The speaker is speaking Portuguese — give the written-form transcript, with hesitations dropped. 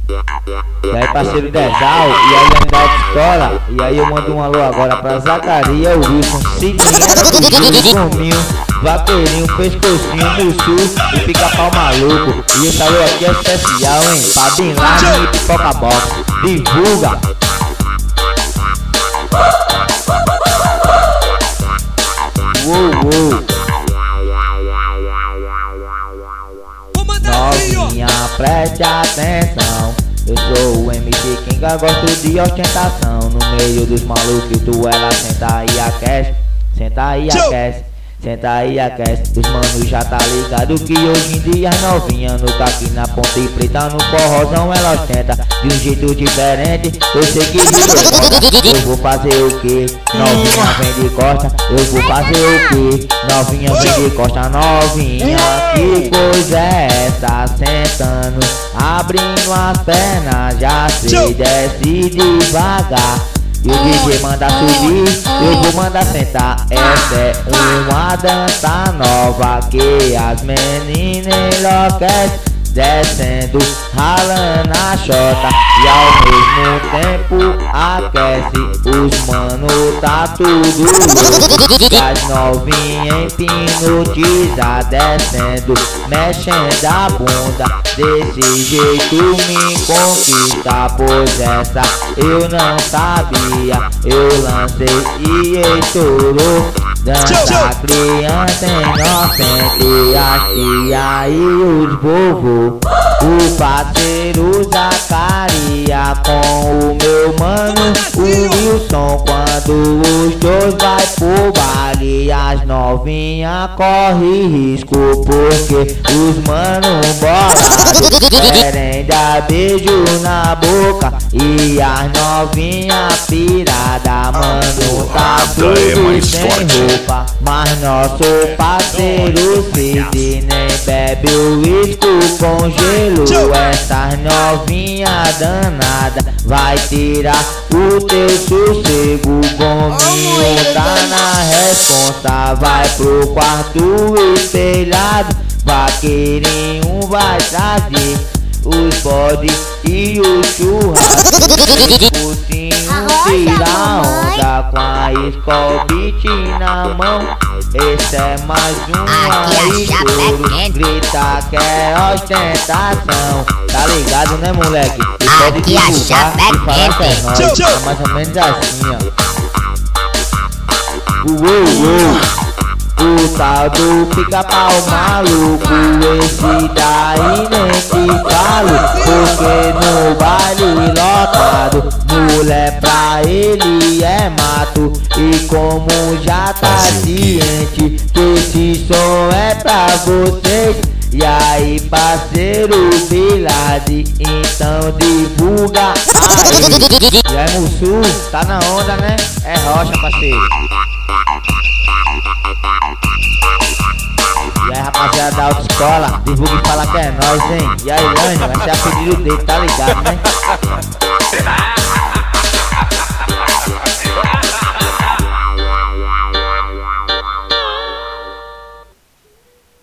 E aí, parceiro Dezal, e aí da autoescola. E aí eu mando um alô agora pra Zacaria, o Wilson, Cidinha, Gominho, Vaqueirinho, Pescocinho, Mussu e Pica-Pau Maluco. E esse alô aqui é especial, hein? Pra Bin Laden e Pipoca Box. Divulga! Uou! Novinha, preste atenção. Eu sou o MC Kinga, gosto de ostentação. No meio dos malucos tu ela senta e aquece. Senta e aquece, senta aí, aquece. Os manos já tá ligado que hoje em dia as novinha no caqui, na ponta e preta, no forrozão ela ostenta de um jeito diferente. Eu sei que eu vou fazer o que? Novinha vem de costa, eu vou fazer o que? Novinha vem de costa, novinha. Que coisa é essa? Sentando, abrindo as pernas, já sei, desce devagar. E o DJ manda subir, eu vou mandar sentar. Essa é uma dança nova que as meninas enlouquecem. Descendo, ralando a chota e ao mesmo tempo aquece. Os mano tá tudo louco, as novinhas hipnotiza, descendo, mexendo a bunda. Desse jeito me conquista, pois essa eu não sabia. Eu lancei e estourou. Dança criança inocente, as tia e os vovô. O parceiro Zacaria com o meu mano, o Wilson. Quando os dois vai pro baile, as novinha corre risco, porque os mano bolados querem dar beijo na boca. E as novinha pirada, mano, tá tudo sem roupa. Mas nosso parceiro Cid nem bebe o uísque com gelo. Essas novinha danada vai tirar o teu sossego. Gominho tá na responsa, vai pro quarto espelhado. Vaqueirinho vai trazer os bode e o churrasco. Putinho tira onda com a Skol Beat na mão. Esse é mais um estouro, grita que é ostentação. Tá ligado, né, moleque? E pode divulgar e falar que é nóis. É mais ou menos assim, ó. O tal do Pica-Pau Maluco, esse daí nem te falo, porque no baile lotado, mulher pra ele é mato. E como já tá ciente que esse som é pra vocês, e aí, parceiro Bilade, então divulga aí. E aí, Mussu, tá na onda, né? É rocha, parceiro. E aí, rapaziada da autoescola, divulga e fala que é nóis, hein? E aí, Lânio, vai ser a pedido dele, tá ligado, né?